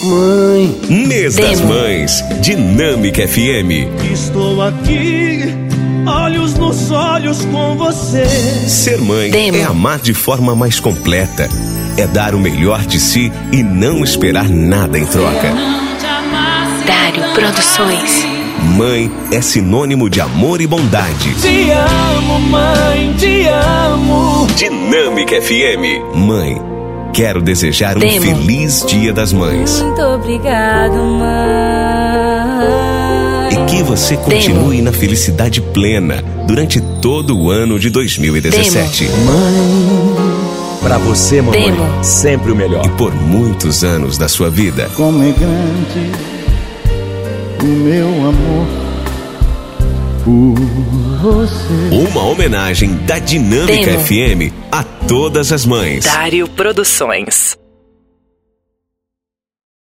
Mãe. Mês das Mães, Dinâmica FM. Estou aqui, olhos nos olhos com você. Ser mãe é amar de forma mais completa. É dar o melhor de si e não esperar nada em troca. Dário Produções. Mãe é sinônimo de amor e bondade. Te amo, mãe, te amo. Dinâmica FM. Mãe, quero desejar um feliz Dia das Mães. Muito obrigado, mãe. E que você continue na felicidade plena durante todo o ano de 2017. Mãe. Pra você, mamãe, sempre o melhor. E por muitos anos da sua vida. Como é grande o meu amor por você. Uma homenagem da Dinâmica FM a todas as mães. Dário Produções.